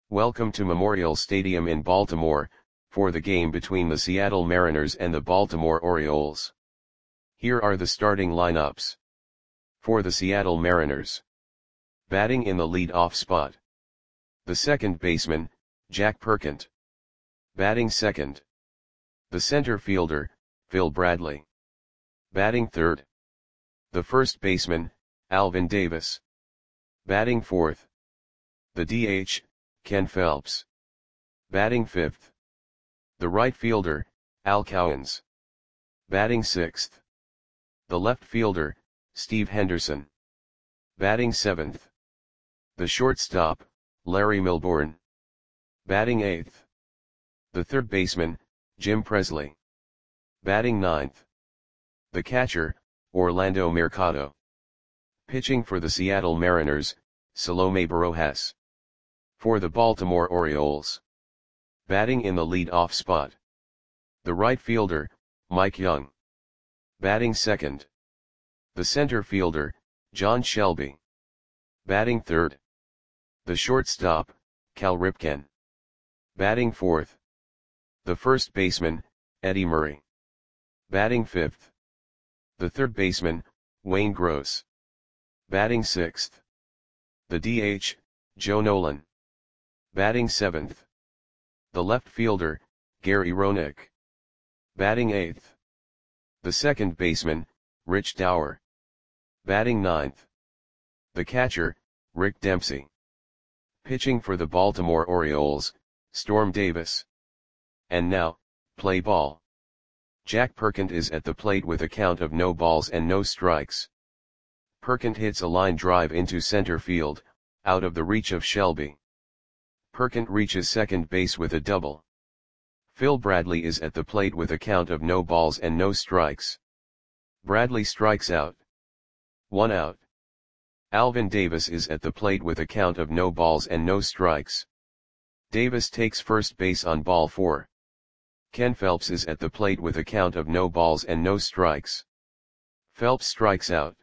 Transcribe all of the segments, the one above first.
Welcome to Memorial Stadium in Baltimore, for the game between the Seattle Mariners and the Baltimore Orioles. Here are the starting lineups. For the Seattle Mariners. Batting in the lead-off spot. The second baseman, Jack Perkent. Batting second. The center fielder, Phil Bradley. Batting third. The first baseman, Alvin Davis. Batting fourth. The DH, Ken Phelps. Batting fifth. The right fielder, Al Cowens. Batting sixth. The left fielder, Steve Henderson. Batting seventh. The shortstop, Larry Milbourne. Batting eighth. The third baseman, Jim Presley. Batting ninth. The catcher, Orlando Mercado. Pitching for the Seattle Mariners, Salome Barojas. For the Baltimore Orioles. Batting in the lead-off spot. The right fielder, Mike Young. Batting second. The center fielder, John Shelby. Batting third. The shortstop, Cal Ripken. Batting fourth. The first baseman, Eddie Murray. Batting fifth. The third baseman, Wayne Gross. Batting sixth. The DH, Joe Nolan. Batting seventh. The left fielder, Gary Roenick. Batting eighth. The second baseman, Rich Dower. Batting ninth. The catcher, Rick Dempsey. Pitching for the Baltimore Orioles, Storm Davis. And now, play ball. Jack Perkent is at the plate with a count of no balls and no strikes. Perkent hits a line drive into center field, out of the reach of Shelby. Perkent reaches second base with a double. Phil Bradley is at the plate with a count of no balls and no strikes. Bradley strikes out. 1 out. Alvin Davis is at the plate with a count of no balls and no strikes. Davis takes first base on ball 4. Ken Phelps is at the plate with a count of no balls and no strikes. Phelps strikes out.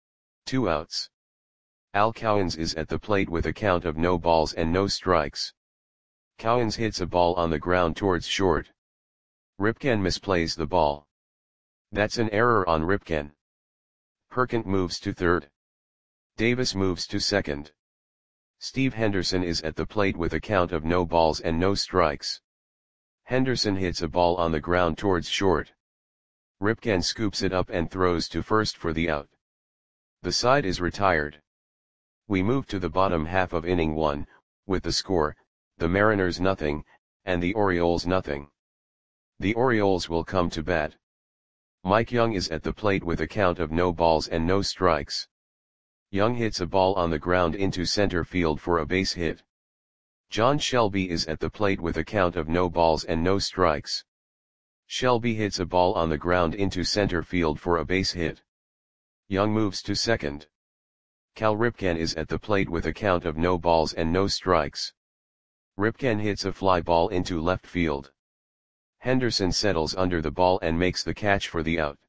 2 outs. Al Cowens is at the plate with a count of no balls and no strikes. Cowens hits a ball on the ground towards short. Ripken misplays the ball. That's an error on Ripken. Perkent moves to third. Davis moves to second. Steve Henderson is at the plate with a count of no balls and no strikes. Henderson hits a ball on the ground towards short. Ripken scoops it up and throws to first for the out. The side is retired. We move to the bottom half of inning 1, with the score, the Mariners nothing, and the Orioles nothing. The Orioles will come to bat. Mike Young is at the plate with a count of no balls and no strikes. Young hits a ball on the ground into center field for a base hit. John Shelby is at the plate with a count of no balls and no strikes. Shelby hits a ball on the ground into center field for a base hit. Young moves to second. Cal Ripken is at the plate with a count of no balls and no strikes. Ripken hits a fly ball into left field. Henderson settles under the ball and makes the catch for the out.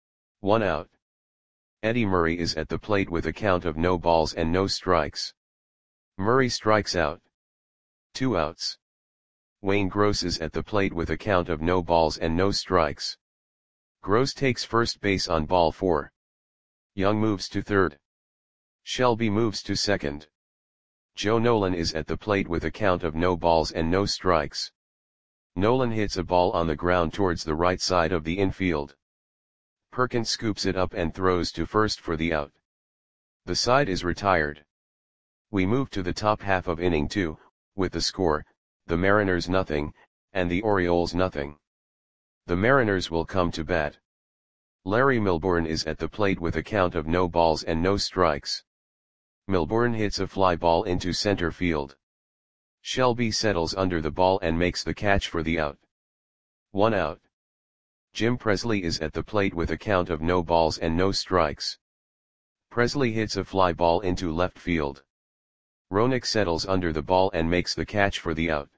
1 out. Eddie Murray is at the plate with a count of no balls and no strikes. Murray strikes out. 2 outs. Wayne Gross is at the plate with a count of no balls and no strikes. Gross takes first base on ball 4. Young moves to third. Shelby moves to second. Joe Nolan is at the plate with a count of no balls and no strikes. Nolan hits a ball on the ground towards the right side of the infield. Perkent scoops it up and throws to first for the out. The side is retired. We move to the top half of inning 2, with the score, the Mariners nothing, and the Orioles nothing. The Mariners will come to bat. Larry Milbourne is at the plate with a count of no balls and no strikes. Milbourne hits a fly ball into center field. Shelby settles under the ball and makes the catch for the out. 1 out. Jim Presley is at the plate with a count of no balls and no strikes. Presley hits a fly ball into left field. Roenick settles under the ball and makes the catch for the out.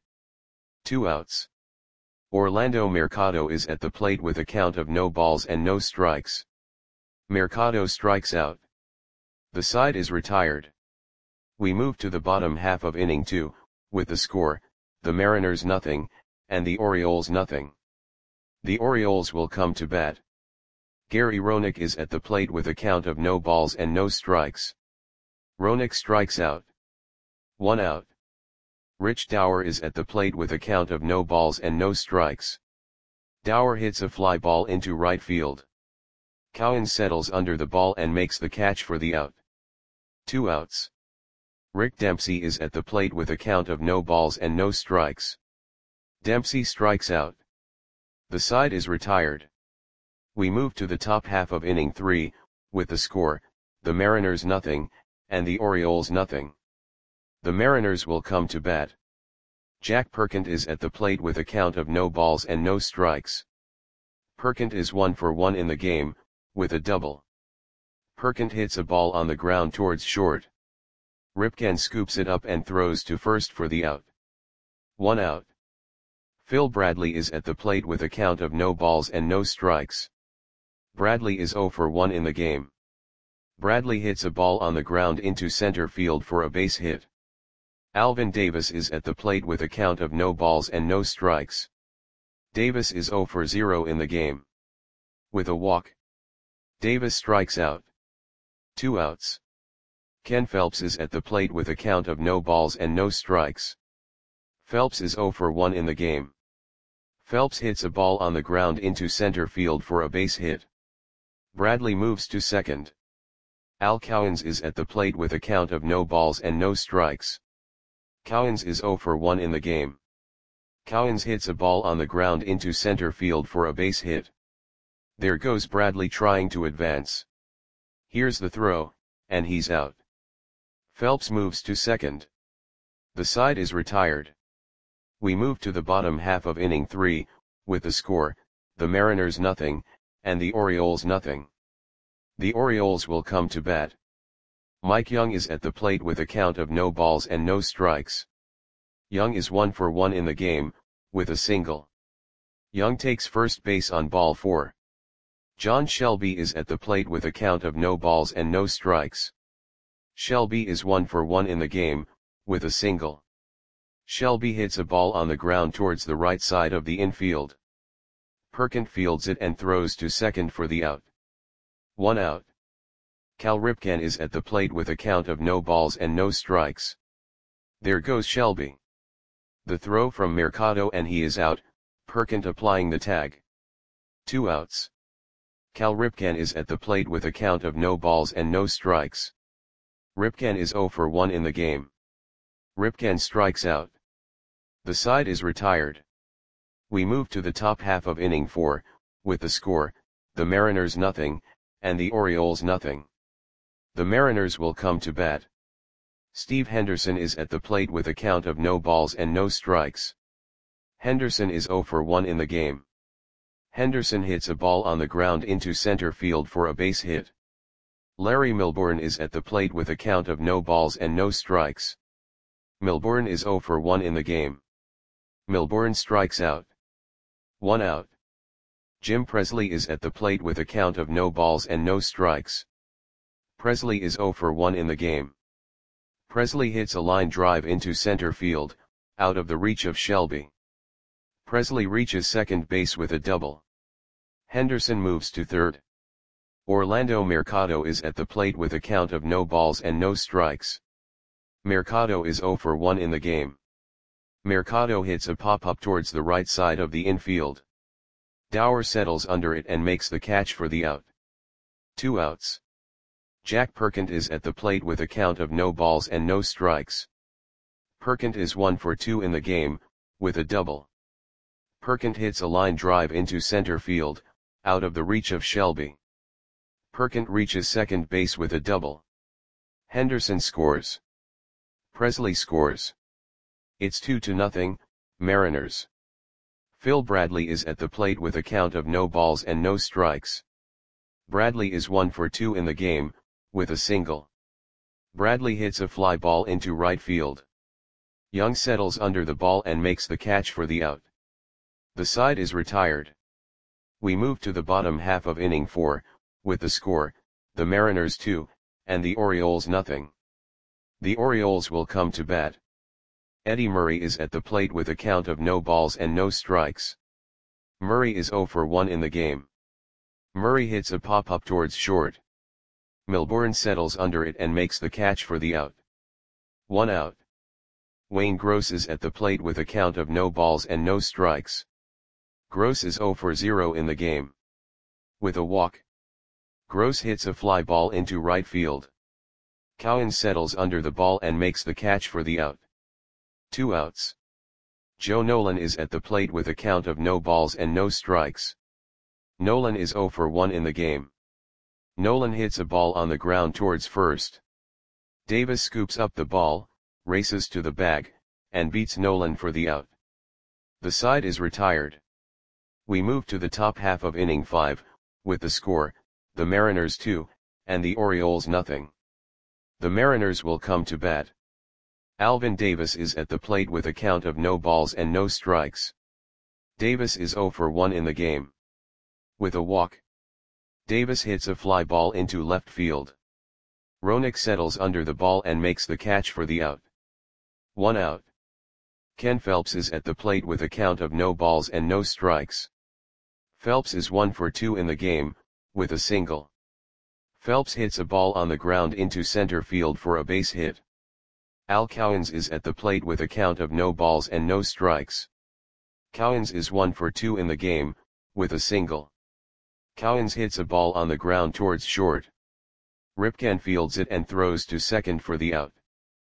2 outs. Orlando Mercado is at the plate with a count of no balls and no strikes. Mercado strikes out. The side is retired. We move to the bottom half of inning 2, with the score, the Mariners nothing, and the Orioles nothing. The Orioles will come to bat. Gary Roenick is at the plate with a count of no balls and no strikes. Roenick strikes out. 1 out. Rich Dauer is at the plate with a count of no balls and no strikes. Dauer hits a fly ball into right field. Cowens settles under the ball and makes the catch for the out. 2 outs. Rick Dempsey is at the plate with a count of no balls and no strikes. Dempsey strikes out. The side is retired. We move to the top half of inning 3, with the score, the Mariners nothing, and the Orioles nothing. The Mariners will come to bat. Jack Perkins is at the plate with a count of no balls and no strikes. Perkins is 1 for 1 in the game, with a double. Perkins hits a ball on the ground towards short. Ripken scoops it up and throws to first for the out. 1 out. Phil Bradley is at the plate with a count of no balls and no strikes. Bradley is 0 for 1 in the game. Bradley hits a ball on the ground into center field for a base hit. Alvin Davis is at the plate with a count of no balls and no strikes. Davis is 0 for 0 in the game. With a walk, Davis strikes out. 2 outs. Ken Phelps is at the plate with a count of no balls and no strikes. Phelps is 0 for 1 in the game. Phelps hits a ball on the ground into center field for a base hit. Bradley moves to second. Al Cowens is at the plate with a count of no balls and no strikes. Cowens is 0 for 1 in the game. Cowens hits a ball on the ground into center field for a base hit. There goes Bradley trying to advance. Here's the throw, and he's out. Phelps moves to second. The side is retired. We move to the bottom half of inning 3, with the score, the Mariners nothing, and the Orioles nothing. The Orioles will come to bat. Mike Young is at the plate with a count of no balls and no strikes. Young is 1 for 1 in the game, with a single. Young takes first base on ball 4. John Shelby is at the plate with a count of no balls and no strikes. Shelby is 1 for 1 in the game, with a single. Shelby hits a ball on the ground towards the right side of the infield. Perkins fields it and throws to second for the out. 1 out. Cal Ripken is at the plate with a count of no balls and no strikes. There goes Shelby. The throw from Mercado and he is out, Perkins applying the tag. 2 outs. Cal Ripken is at the plate with a count of no balls and no strikes. Ripken is 0 for 1 in the game. Ripken strikes out. The side is retired. We move to the top half of inning 4, with the score, the Mariners nothing, and the Orioles nothing. The Mariners will come to bat. Steve Henderson is at the plate with a count of no balls and no strikes. Henderson is 0 for 1 in the game. Henderson hits a ball on the ground into center field for a base hit. Larry Milbourne is at the plate with a count of no balls and no strikes. Milbourne is 0 for 1 in the game. Milbourne strikes out. 1 out. Jim Presley is at the plate with a count of no balls and no strikes. Presley is 0 for 1 in the game. Presley hits a line drive into center field, out of the reach of Shelby. Presley reaches second base with a double. Henderson moves to third. Orlando Mercado is at the plate with a count of no balls and no strikes. Mercado is 0 for 1 in the game. Mercado hits a pop-up towards the right side of the infield. Dauer settles under it and makes the catch for the out. 2 outs. Jack Perkins is at the plate with a count of no balls and no strikes. Perkins is 1 for 2 in the game, with a double. Perkins hits a line drive into center field, out of the reach of Shelby. Perkins reaches second base with a double. Henderson scores. Presley scores. It's 2-0, Mariners. Phil Bradley is at the plate with a count of no balls and no strikes. Bradley is 1 for 2 in the game, with a single. Bradley hits a fly ball into right field. Young settles under the ball and makes the catch for the out. The side is retired. We move to the bottom half of inning 4, with the score, the Mariners 2, and the Orioles nothing. The Orioles will come to bat. Eddie Murray is at the plate with a count of no balls and no strikes. Murray is 0 for 1 in the game. Murray hits a pop-up towards short. Milbourne settles under it and makes the catch for the out. 1 out. Wayne Gross is at the plate with a count of no balls and no strikes. Gross is 0 for 0 in the game. With a walk, Gross hits a fly ball into right field. Cowan settles under the ball and makes the catch for the out. 2 outs. Joe Nolan is at the plate with a count of no balls and no strikes. Nolan is 0 for 1 in the game. Nolan hits a ball on the ground towards first. Davis scoops up the ball, races to the bag, and beats Nolan for the out. The side is retired. We move to the top half of inning 5, with the score, the Mariners 2, and the Orioles nothing. The Mariners will come to bat. Alvin Davis is at the plate with a count of no balls and no strikes. Davis is 0 for 1 in the game. With a walk, Davis hits a fly ball into left field. Roenick settles under the ball and makes the catch for the out. 1 out. Ken Phelps is at the plate with a count of no balls and no strikes. Phelps is 1 for 2 in the game, with a single. Phelps hits a ball on the ground into center field for a base hit. Al Cowens is at the plate with a count of no balls and no strikes. Cowens is 1 for 2 in the game, with a single. Cowens hits a ball on the ground towards short. Ripken fields it and throws to second for the out.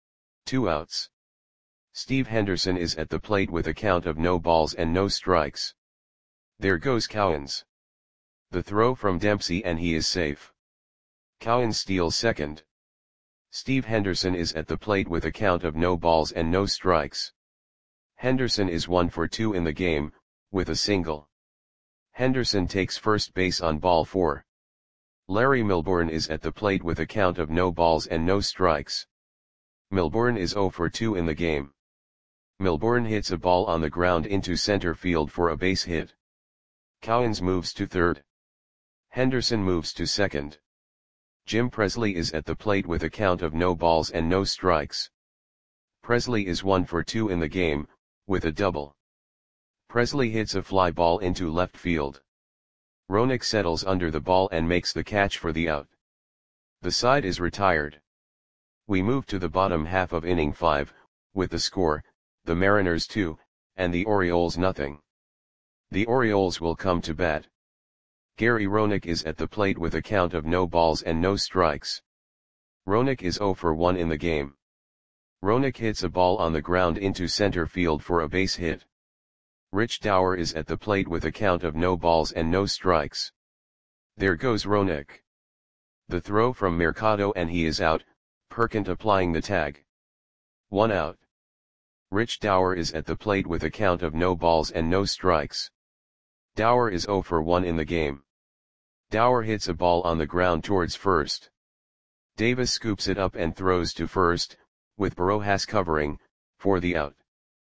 2 outs. Steve Henderson is at the plate with a count of no balls and no strikes. There goes Cowens. The throw from Dempsey and he is safe. Cowens steals second. Steve Henderson is at the plate with a count of no balls and no strikes. Henderson is 1 for 2 in the game, with a single. Henderson takes first base on ball 4. Larry Milbourne is at the plate with a count of no balls and no strikes. Milbourne is 0 for 2 in the game. Milbourne hits a ball on the ground into center field for a base hit. Cowens moves to third. Henderson moves to second. Jim Presley is at the plate with a count of no balls and no strikes. Presley is 1 for 2 in the game, with a double. Presley hits a fly ball into left field. Roenick settles under the ball and makes the catch for the out. The side is retired. We move to the bottom half of inning 5, with the score, the Mariners 2, and the Orioles nothing. The Orioles will come to bat. Gary Roenick is at the plate with a count of no balls and no strikes. Roenick is 0 for 1 in the game. Roenick hits a ball on the ground into center field for a base hit. Rich Dower is at the plate with a count of no balls and no strikes. There goes Roenick. The throw from Mercado and he is out, Perkins applying the tag. 1 out. Rich Dower is at the plate with a count of no balls and no strikes. Dower is 0 for 1 in the game. Dower hits a ball on the ground towards first. Davis scoops it up and throws to first, with Barojas covering, for the out.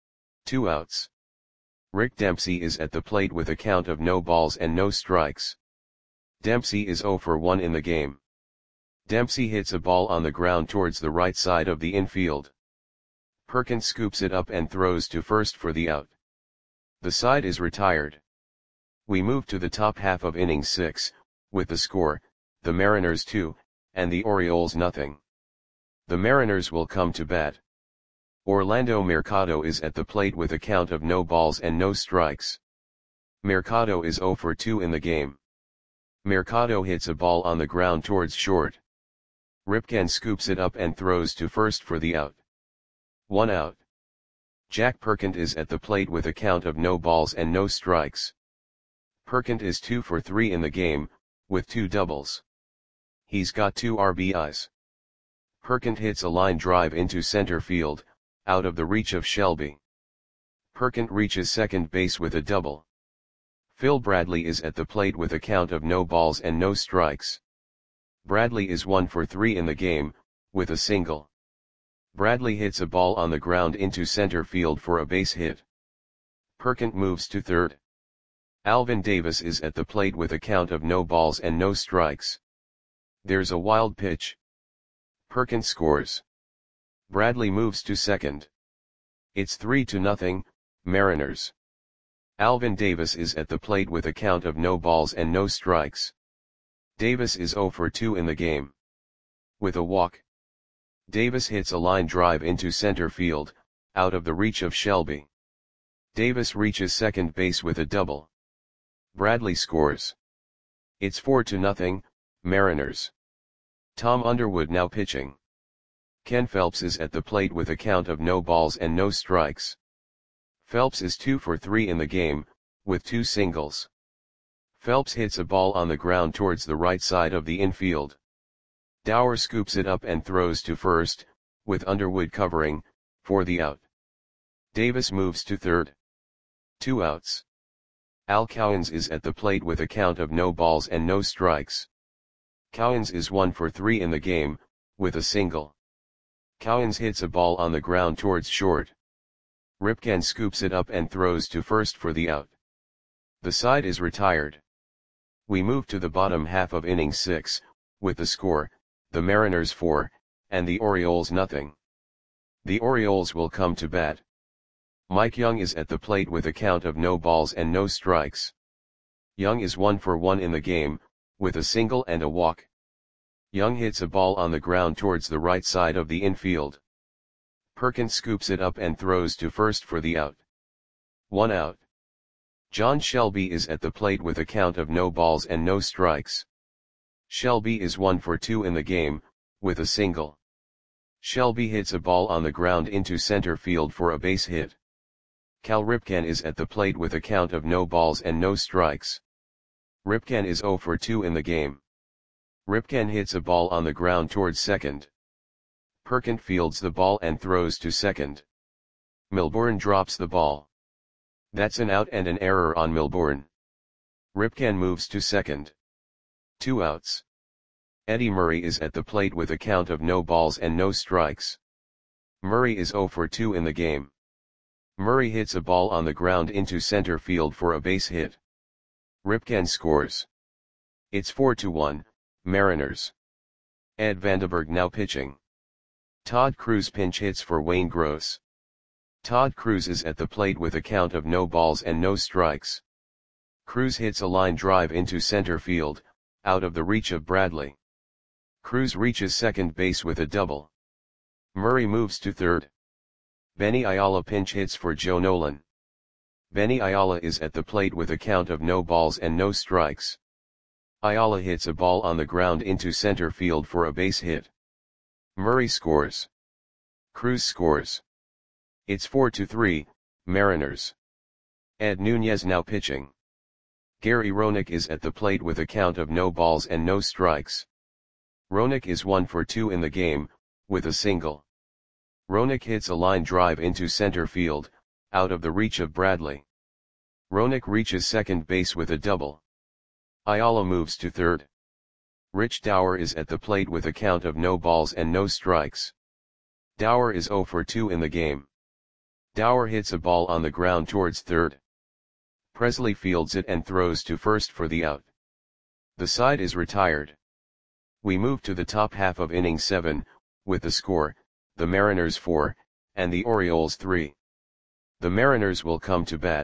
2 outs. Rick Dempsey is at the plate with a count of no balls and no strikes. Dempsey is 0 for 1 in the game. Dempsey hits a ball on the ground towards the right side of the infield. Perkins scoops it up and throws to first for the out. The side is retired. We move to the top half of inning 6, with the score, the Mariners 2, and the Orioles nothing. The Mariners will come to bat. Orlando Mercado is at the plate with a count of no balls and no strikes. Mercado is 0 for 2 in the game. Mercado hits a ball on the ground towards short. Ripken scoops it up and throws to first for the out. 1 out. Jack Perkins is at the plate with a count of no balls and no strikes. Perkins is 2 for 3 in the game, with 2 doubles. He's got 2 RBIs. Perkins hits a line drive into center field, out of the reach of Shelby. Perkins reaches second base with a double. Phil Bradley is at the plate with a count of no balls and no strikes. Bradley is 1 for 3 in the game, with a single. Bradley hits a ball on the ground into center field for a base hit. Perkins moves to third. Alvin Davis is at the plate with a count of no balls and no strikes. There's a wild pitch. Perkins scores. Bradley moves to second. It's 3-0, Mariners. Alvin Davis is at the plate with a count of no balls and no strikes. Davis is 0 for 2 in the game. With a walk. Davis hits a line drive into center field, out of the reach of Shelby. Davis reaches second base with a double. Bradley scores. It's 4-0, Mariners. Tom Underwood now pitching. Ken Phelps is at the plate with a count of no balls and no strikes. Phelps is 2 for 3 in the game, with 2 singles. Phelps hits a ball on the ground towards the right side of the infield. Dower scoops it up and throws to first, with Underwood covering, for the out. Davis moves to third. 2 outs. Al Cowens is at the plate with a count of no balls and no strikes. Cowens is 1 for 3 in the game, with a single. Cowens hits a ball on the ground towards short. Ripken scoops it up and throws to first for the out. The side is retired. We move to the bottom half of inning 6, with the score, the Mariners 4, and the Orioles nothing. The Orioles will come to bat. Mike Young is at the plate with a count of no balls and no strikes. Young is 1 for 1 in the game, with a single and a walk. Young hits a ball on the ground towards the right side of the infield. Perkins scoops it up and throws to first for the out. 1 out. John Shelby is at the plate with a count of no balls and no strikes. Shelby is 1 for 2 in the game, with a single. Shelby hits a ball on the ground into center field for a base hit. Cal Ripken is at the plate with a count of no balls and no strikes. Ripken is 0 for 2 in the game. Ripken hits a ball on the ground towards second. Perkins fields the ball and throws to second. Milbourne drops the ball. That's an out and an error on Milbourne. Ripken moves to second. 2 outs. Eddie Murray is at the plate with a count of no balls and no strikes. Murray is 0 for 2 in the game. Murray hits a ball on the ground into center field for a base hit. Ripken scores. It's 4-1, Mariners. Ed Vandenberg now pitching. Todd Cruz pinch hits for Wayne Gross. Todd Cruz is at the plate with a count of no balls and no strikes. Cruz hits a line drive into center field, out of the reach of Bradley. Cruz reaches second base with a double. Murray moves to third. Benny Ayala pinch hits for Joe Nolan. Benny Ayala is at the plate with a count of no balls and no strikes. Ayala hits a ball on the ground into center field for a base hit. Murray scores. Cruz scores. It's 4-3, Mariners. Ed Nunez now pitching. Gary Roenick is at the plate with a count of no balls and no strikes. Roenick is 1 for 2 in the game, with a single. Roenick hits a line drive into center field, out of the reach of Bradley. Roenick reaches second base with a double. Ayala moves to third. Rich Dower is at the plate with a count of no balls and no strikes. Dower is 0 for 2 in the game. Dower hits a ball on the ground towards third. Presley fields it and throws to first for the out. The side is retired. We move to the top half of inning 7, with the score, the Mariners 4, and the Orioles 3. The Mariners will come to bat.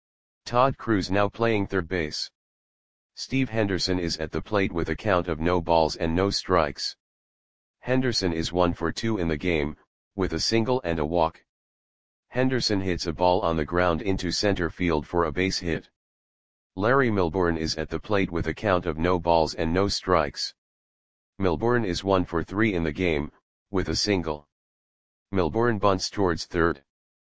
Todd Cruz now playing third base. Steve Henderson is at the plate with a count of no balls and no strikes. Henderson is 1 for 2 in the game, with a single and a walk. Henderson hits a ball on the ground into center field for a base hit. Larry Milbourne is at the plate with a count of no balls and no strikes. Milbourne is 1 for 3 in the game, with a single. Milbourne bunts towards third.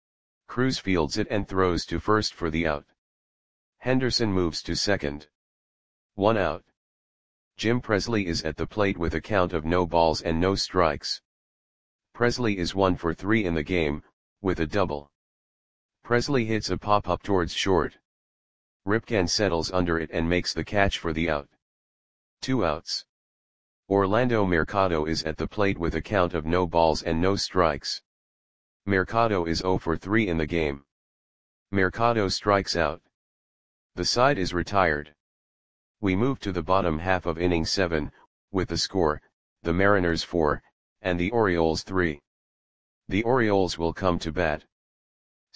Cruz fields it and throws to first for the out. Henderson moves to second. 1 out. Jim Presley is at the plate with a count of no balls and no strikes. Presley is 1 for 3 in the game, with a double. Presley hits a pop-up towards short. Ripken settles under it and makes the catch for the out. 2 outs. Orlando Mercado is at the plate with a count of no balls and no strikes. Mercado is 0 for 3 in the game. Mercado strikes out. The side is retired. We move to the bottom half of inning 7, with the score, the Mariners 4, and the Orioles 3. The Orioles will come to bat.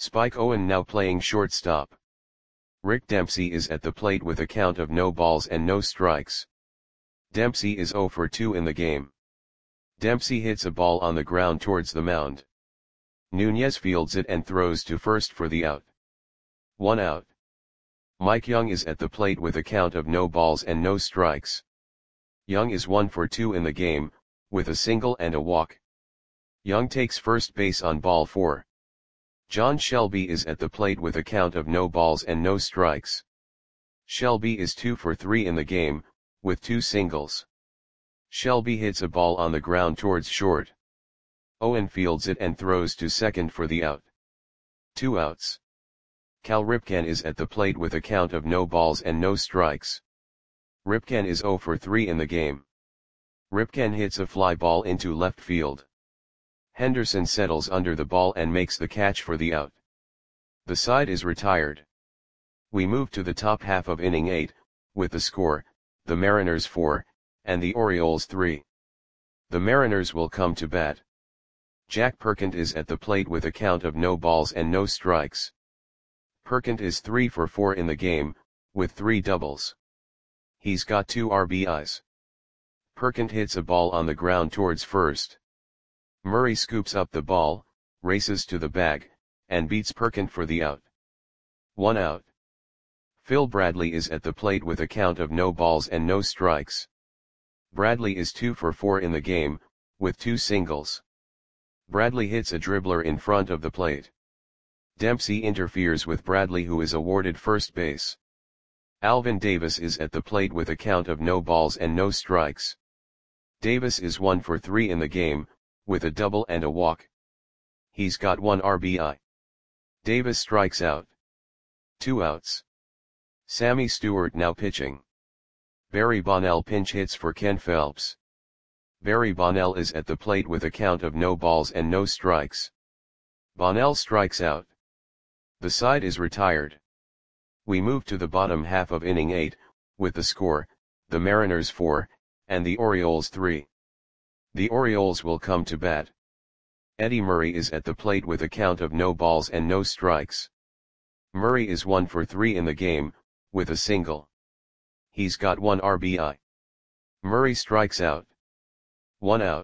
Spike Owen now playing shortstop. Rick Dempsey is at the plate with a count of no balls and no strikes. Dempsey is 0 for 2 in the game. Dempsey hits a ball on the ground towards the mound. Nunez fields it and throws to first for the out. 1 out. Mike Young is at the plate with a count of no balls and no strikes. Young is 1 for 2 in the game, with a single and a walk. Young takes first base on ball 4. John Shelby is at the plate with a count of no balls and no strikes. Shelby is 2 for 3 in the game, with 2 singles. Shelby hits a ball on the ground towards short. Owen fields it and throws to second for the out. 2 outs. Cal Ripken is at the plate with a count of no balls and no strikes. Ripken is 0 for 3 in the game. Ripken hits a fly ball into left field. Henderson settles under the ball and makes the catch for the out. The side is retired. We move to the top half of inning 8, with the score, the Mariners 4, and the Orioles 3. The Mariners will come to bat. Jack Perkins is at the plate with a count of no balls and no strikes. Perkins is 3 for 4 in the game, with 3 doubles. He's got 2 RBIs. Perkins hits a ball on the ground towards first. Murray scoops up the ball, races to the bag, and beats Perkins for the out. 1 out. Phil Bradley is at the plate with a count of no balls and no strikes. Bradley is 2 for 4 in the game, with 2 singles. Bradley hits a dribbler in front of the plate. Dempsey interferes with Bradley, who is awarded first base. Alvin Davis is at the plate with a count of no balls and no strikes. Davis is 1 for 3 in the game, with a double and a walk. He's got 1 RBI. Davis strikes out. 2 outs. Sammy Stewart now pitching. Barry Bonnell pinch hits for Ken Phelps. Barry Bonnell is at the plate with a count of no balls and no strikes. Bonnell strikes out. The side is retired. We move to the bottom half of inning 8, with the score, the Mariners 4, and the Orioles 3. The Orioles will come to bat. Eddie Murray is at the plate with a count of no balls and no strikes. Murray is 1 for 3 in the game, with a single. He's got 1 RBI. Murray strikes out. 1 out.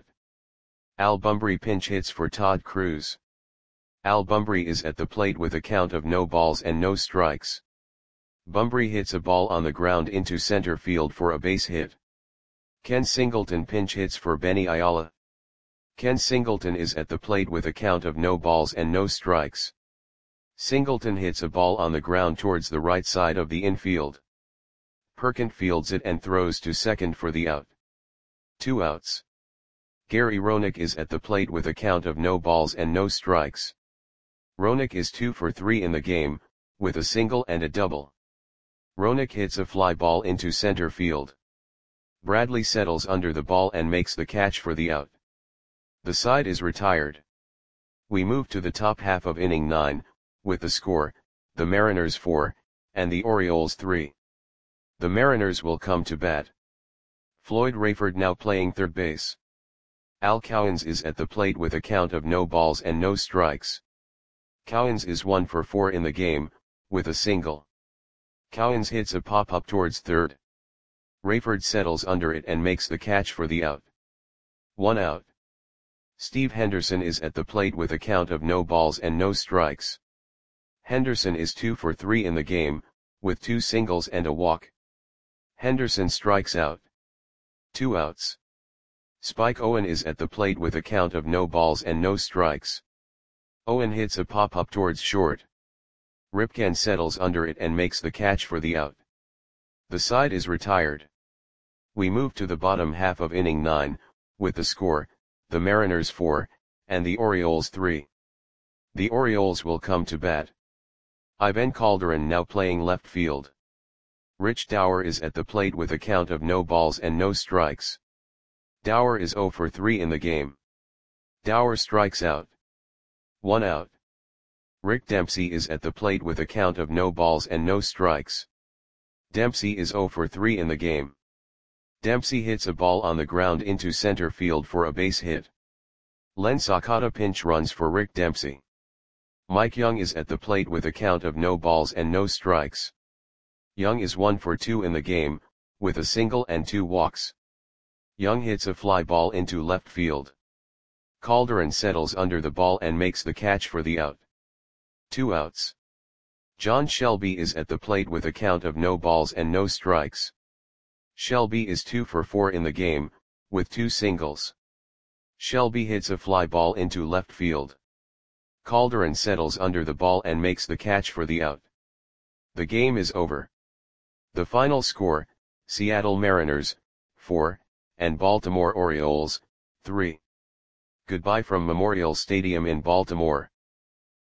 Al Bumbry pinch hits for Todd Cruz. Al Bumbry is at the plate with a count of no balls and no strikes. Bumbry hits a ball on the ground into center field for a base hit. Ken Singleton pinch hits for Benny Ayala. Ken Singleton is at the plate with a count of no balls and no strikes. Singleton hits a ball on the ground towards the right side of the infield. Perkins fields it and throws to second for the out. 2 outs. Gary Roenick is at the plate with a count of no balls and no strikes. Roenick is 2 for 3 in the game, with a single and a double. Roenick hits a fly ball into center field. Bradley settles under the ball and makes the catch for the out. The side is retired. We move to the top half of inning 9, with the score, the Mariners 4, and the Orioles 3. The Mariners will come to bat. Floyd Rayford now playing third base. Al Cowens is at the plate with a count of no balls and no strikes. Cowens is 1 for 4 in the game, with a single. Cowens hits a pop-up towards third. Rayford settles under it and makes the catch for the out. 1 out. Steve Henderson is at the plate with a count of no balls and no strikes. Henderson is 2 for 3 in the game, with 2 singles and a walk. Henderson strikes out. 2 outs. Spike Owen is at the plate with a count of no balls and no strikes. Owen hits a pop-up towards short. Ripken settles under it and makes the catch for the out. The side is retired. We move to the bottom half of inning 9, with the score, the Mariners 4, and the Orioles 3. The Orioles will come to bat. Ivan Calderon now playing left field. Rich Dower is at the plate with a count of no balls and no strikes. Dower is 0 for 3 in the game. Dower strikes out. 1 out. Rick Dempsey is at the plate with a count of no balls and no strikes. Dempsey is 0 for 3 in the game. Dempsey hits a ball on the ground into center field for a base hit. Len Sakata pinch runs for Rick Dempsey. Mike Young is at the plate with a count of no balls and no strikes. Young is 1 for 2 in the game, with a single and 2 walks. Young hits a fly ball into left field. Calderon settles under the ball and makes the catch for the out. 2 outs. John Shelby is at the plate with a count of no balls and no strikes. Shelby is 2 for 4 in the game, with 2 singles. Shelby hits a fly ball into left field. Calderon settles under the ball and makes the catch for the out. The game is over. The final score, Seattle Mariners, 4, and Baltimore Orioles, 3. Goodbye from Memorial Stadium in Baltimore.